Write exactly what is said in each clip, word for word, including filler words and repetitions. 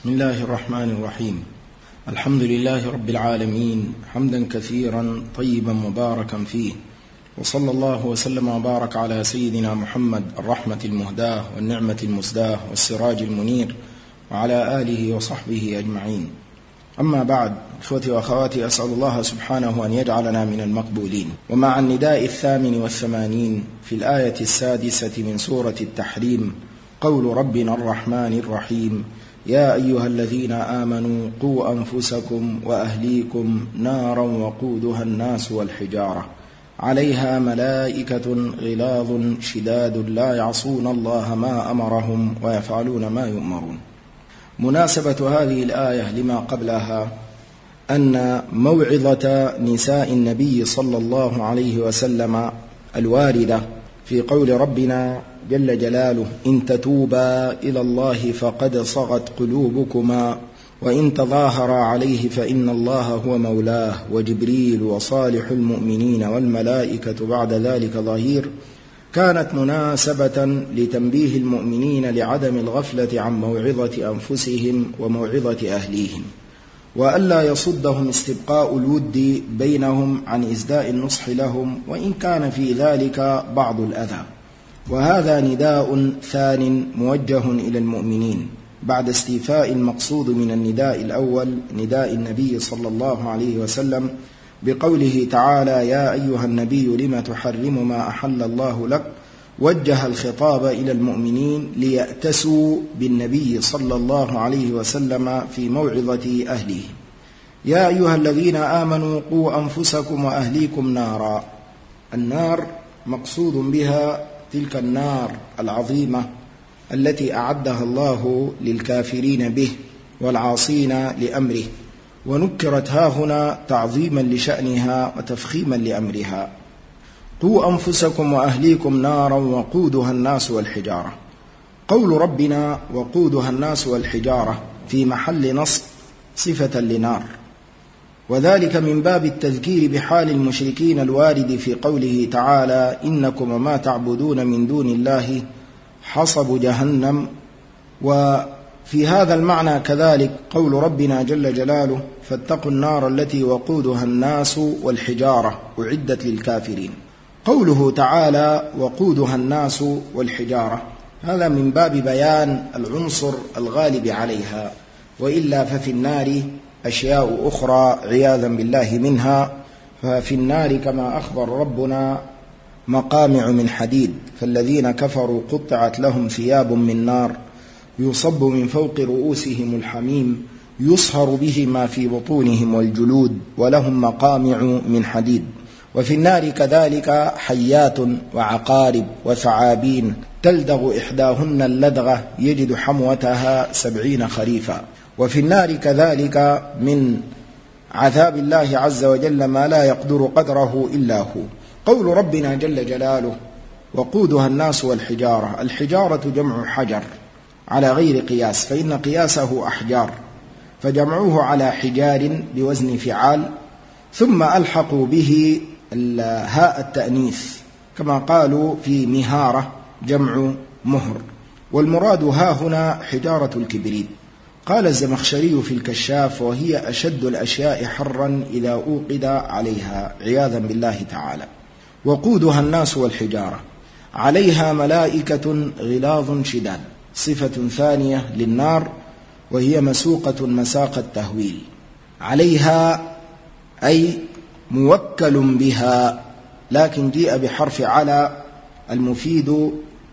بسم الله الرحمن الرحيم. الحمد لله رب العالمين، حمدا كثيرا طيبا مباركا فيه، وصلى الله وسلم وبارك على سيدنا محمد الرحمة المهداة والنعمة المسداة والسراج المنير، وعلى آله وصحبه أجمعين. أما بعد، إخوتي وأخواتي، أسأل الله سبحانه أن يجعلنا من المقبولين. ومع النداء الثامن والثمانين في الآية السادسة من سورة التحريم قول ربنا الرحمن الرحيم: يا أيها الذين آمنوا قوا أنفسكم وأهليكم نارا وقودها الناس والحجارة عليها ملائكة غلاظ شداد لا يعصون الله ما أمرهم ويفعلون ما يؤمرون. مناسبة هذه الآية لما قبلها أن موعظة نساء النبي صلى الله عليه وسلم الواردة في قول ربنا جل جلاله: إن تتوبا إلى الله فقد صغت قلوبكما وإن تظاهرا عليه فإن الله هو مولاه وجبريل وصالح المؤمنين والملائكة بعد ذلك ظهير، كانت مناسبة لتنبيه المؤمنين لعدم الغفلة عن موعظة أنفسهم وموعظة أهليهم، وألا يصدهم استبقاء الود بينهم عن إسداء النصح لهم وإن كان في ذلك بعض الأذى. وهذا نداء ثان موجه إلى المؤمنين بعد استيفاء المقصود من النداء الأول، نداء النبي صلى الله عليه وسلم بقوله تعالى: يا أيها النبي لم تحرم ما أحل الله لك. وجه الخطاب إلى المؤمنين ليأتسوا بالنبي صلى الله عليه وسلم في موعظة أهله. يا أيها الذين آمنوا قوا أنفسكم وأهليكم نارا. النار مقصود بها تلك النار العظيمة التي أعدها الله للكافرين به والعاصين لأمره، ونكرت هاهنا تعظيما لشأنها وتفخيما لأمرها. قوا أنفسكم وأهليكم نارا وقودها الناس والحجارة. قول ربنا وقودها الناس والحجارة في محل نصب صفة لنار، وذلك من باب التذكير بحال المشركين الوارد في قوله تعالى: إنكم ما تعبدون من دون الله حصب جهنم. وفي هذا المعنى كذلك قول ربنا جل جلاله: فاتقوا النار التي وقودها الناس والحجارة أعدت للكافرين. قوله تعالى وقودها الناس والحجارة هذا من باب بيان العنصر الغالب عليها، وإلا ففي النار أشياء أخرى عياذا بالله منها. ففي النار كما أخبر ربنا مقامع من حديد، فالذين كفروا قطعت لهم ثياب من نار يصب من فوق رؤوسهم الحميم يصهر به ما في بطونهم والجلود ولهم مقامع من حديد. وفي النار كذلك حيات وعقارب وثعابين تلدغ إحداهن اللدغة يجد حموتها سبعين خريفا. وفي النار كذلك من عذاب الله عز وجل ما لا يقدر قدره إلا هو. قول ربنا جل جلاله وقودها الناس والحجارة. الحجارة جمع حجر على غير قياس، فإن قياسه أحجار، فجمعوه على حجار بوزن فعال، ثم ألحقوا به هاء التأنيث كما قالوا في مهارة جمع مهر، والمراد ها هنا حجارة الكبريت. قال الزمخشري في الكشاف: وهي أشد الأشياء حرا إذا أوقد عليها عياذا بالله تعالى. وقودها الناس والحجارة عليها ملائكة غلاظ شداد، صفة ثانية للنار، وهي مسوقة مساق التهويل. عليها أي موكل بها، لكن جيء بحرف على المفيد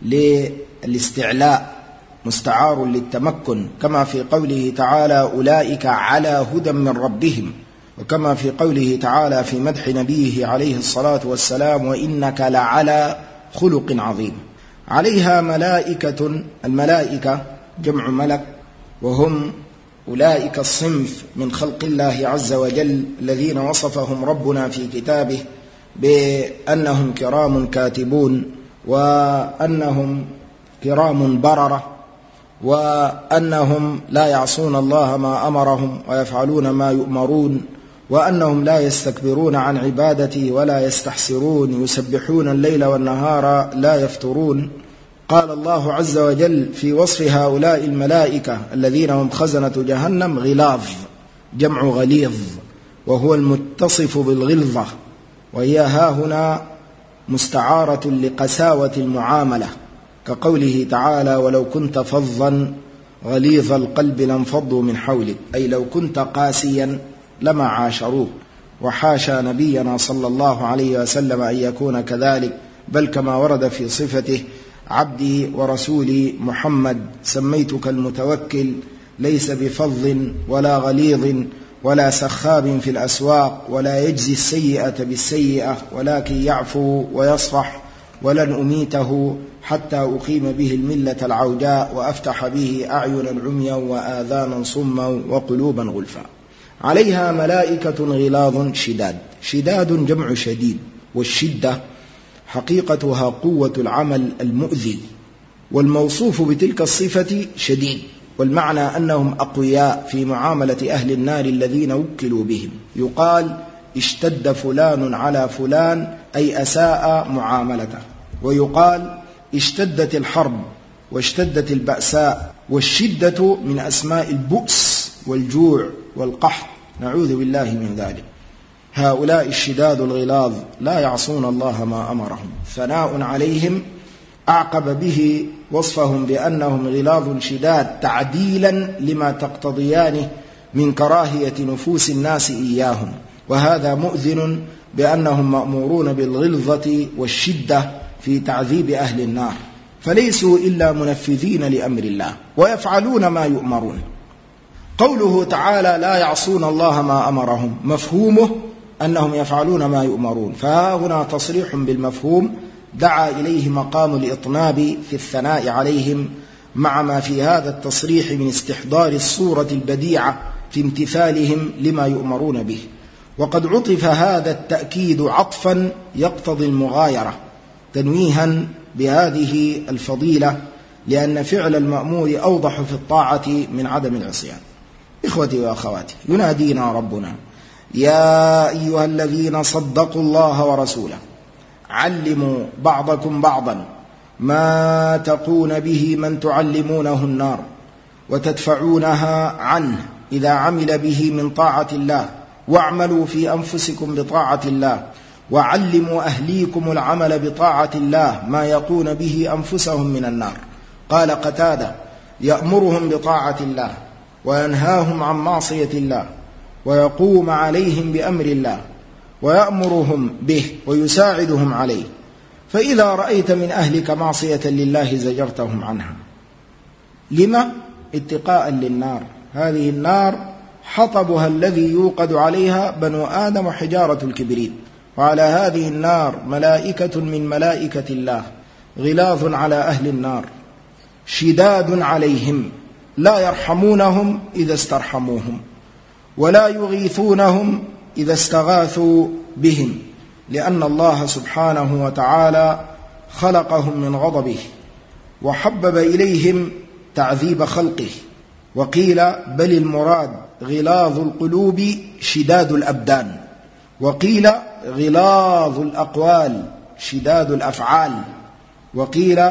للاستعلاء مستعار للتمكن، كما في قوله تعالى: أولئك على هدى من ربهم، وكما في قوله تعالى في مدح نبيه عليه الصلاة والسلام: وإنك لعلى خلق عظيم. عليها ملائكة. الملائكة جمع ملك، وهم أولئك الصنف من خلق الله عز وجل الذين وصفهم ربنا في كتابه بأنهم كرام كاتبون، وأنهم كرام بررة، وأنهم لا يعصون الله ما أمرهم ويفعلون ما يؤمرون، وأنهم لا يستكبرون عن عبادته ولا يستحسرون، يسبحون الليل والنهار لا يفترون. قال الله عز وجل في وصف هؤلاء الملائكة الذين هم خزنة جهنم: غلاظ، جمع غليظ، وهو المتصف بالغلظة، وهي هاهنا مستعارة لقساوة المعاملة، كقوله تعالى: ولو كنت فظا غليظ القلب لانفضوا من حولك، أي لو كنت قاسيا لما عاشروك. وحاشا نبينا صلى الله عليه وسلم أن يكون كذلك، بل كما ورد في صفته: عبدي ورسولي محمد سميتك المتوكل، ليس بفظ ولا غليظ ولا سخاب في الأسواق، ولا يجزي السيئة بالسيئة، ولكن يعفو ويصفح، ولن أميته حتى أقيم به الملة العوجاء وأفتح به أعينا عميا وآذانا صما وقلوبا غلفا. عليها ملائكة غلاظ شداد. شداد جمع شديد، والشدة حقيقتها قوة العمل المؤذي، والموصوف بتلك الصفة شديد، والمعنى أنهم أقوياء في معاملة أهل النار الذين وكلوا بهم. يقال: اشتد فلان على فلان، أي أساء معاملته. ويقال: اشتدت الحرب واشتدت البأساء. والشدة من أسماء البؤس والجوع والقحط، نعوذ بالله من ذلك. هؤلاء الشداد الغلاظ لا يعصون الله ما أمرهم. ثناء عليهم أعقب به وصفهم بأنهم غلاظ شداد، تعديلا لما تقتضيانه من كراهية نفوس الناس إياهم، وهذا مؤذن بأنهم مأمورون بالغلظة والشدة في تعذيب أهل النار، فليسوا إلا منفذين لأمر الله ويفعلون ما يؤمرون. قوله تعالى: لا يعصون الله ما أمرهم، مفهومه أنهم يفعلون ما يؤمرون، فها هنا تصريح بالمفهوم دعا إليه مقام الإطناب في الثناء عليهم، مع ما في هذا التصريح من استحضار الصورة البديعة في امتثالهم لما يؤمرون به. وقد عطف هذا التأكيد عطفا يقتضي المغايرة، تنويها بهذه الفضيلة، لأن فعل المأمور أوضح في الطاعة من عدم العصيان. إخوتي وأخواتي، ينادينا ربنا: يا أيها الذين صدقوا الله ورسوله علموا بعضكم بعضا ما تقون به من تعلمونه النار وتدفعونها عنه إذا عمل به من طاعة الله، واعملوا في أنفسكم بطاعة الله، وعلموا أهليكم العمل بطاعة الله ما يقون به أنفسهم من النار. قال قتادة: يأمرهم بطاعة الله وينهاهم عن معصية الله، ويقوم عليهم بأمر الله، ويأمرهم به ويساعدهم عليه، فإذا رأيت من أهلك معصية لله زجرتهم عنها. لما؟ اتقاء للنار. هذه النار حطبها الذي يوقد عليها بنو آدم حجارة الكبريت، وعلى هذه النار ملائكة من ملائكة الله غلاظ على أهل النار شداد عليهم، لا يرحمونهم إذا استرحموهم، ولا يغيثونهم إذا استغاثوا بهم، لأن الله سبحانه وتعالى خلقهم من غضبه وحبب إليهم تعذيب خلقه. وقيل: بل المراد غلاظ القلوب شداد الأبدان، وقيل: غلاظ الأقوال شداد الأفعال، وقيل: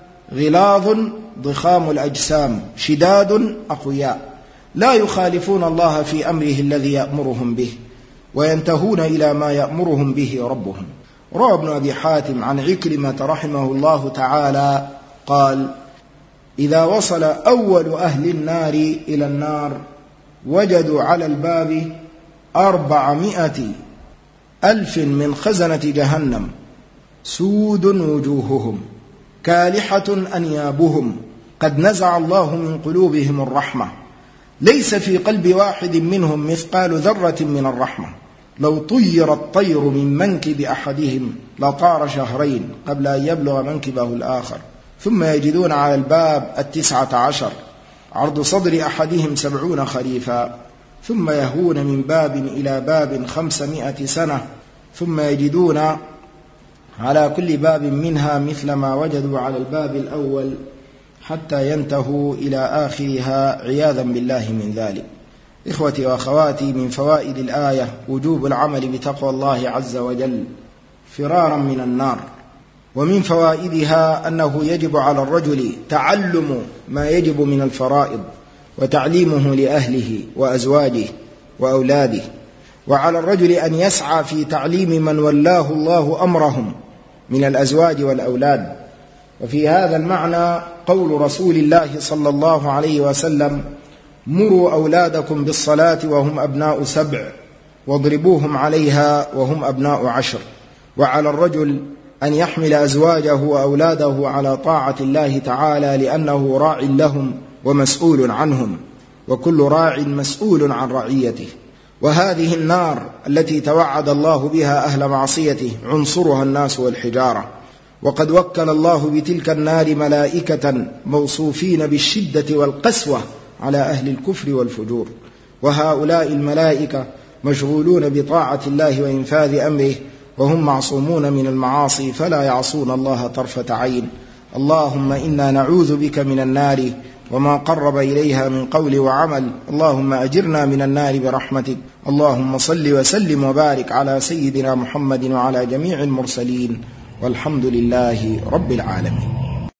غلاظ ضخام الأجسام شداد أقوياء، لا يخالفون الله في أمره الذي يأمرهم به، وينتهون إلى ما يأمرهم به ربهم. روى ابن أبي حاتم عن عكرمة رحمه الله تعالى قال: إذا وصل أول أهل النار إلى النار وجدوا على الباب أربعمائة ألف من خزنة جهنم، سود وجوههم، كالحة أنيابهم، قد نزع الله من قلوبهم الرحمة، ليس في قلب واحد منهم مثقال ذرة من الرحمة، لو طير الطير من منكب أحدهم لطار شهرين قبل أن يبلغ منكبه الآخر. ثم يجدون على الباب التسعة عشر، عرض صدر أحدهم سبعون خريفا، ثم يهون من باب إلى باب خمسمائة سنة، ثم يجدون على كل باب منها مثل ما وجدوا على الباب الأول، حتى ينتهوا إلى آخرها، عياذا بالله من ذلك. إخوتي وأخواتي، من فوائد الآية وجوب العمل بتقوى الله عز وجل فرارا من النار، ومن فوائدها أنه يجب على الرجل تعلم ما يجب من الفرائض وتعليمه لأهله وأزواجه وأولاده، وعلى الرجل أن يسعى في تعليم من ولاه الله أمرهم من الأزواج والأولاد. وفي هذا المعنى قول رسول الله صلى الله عليه وسلم: مروا أولادكم بالصلاة وهم أبناء سبع واضربوهم عليها وهم أبناء عشر. وعلى الرجل أن يحمل أزواجه وأولاده على طاعة الله تعالى، لأنه راع لهم ومسؤول عنهم، وكل راع مسؤول عن رعيته. وهذه النار التي توعد الله بها أهل معصيته عنصرها الناس والحجارة، وقد وكل الله بتلك النار ملائكة موصوفين بالشدة والقسوة على أهل الكفر والفجور، وهؤلاء الملائكة مشغولون بطاعة الله وإنفاذ أمره، وهم معصومون من المعاصي فلا يعصون الله طرفة عين. اللهم إنا نعوذ بك من النار وما قرب إليها من قول وعمل. اللهم أجرنا من النار برحمتك. اللهم صل وسلم وبارك على سيدنا محمد وعلى جميع المرسلين، والحمد لله رب العالمين.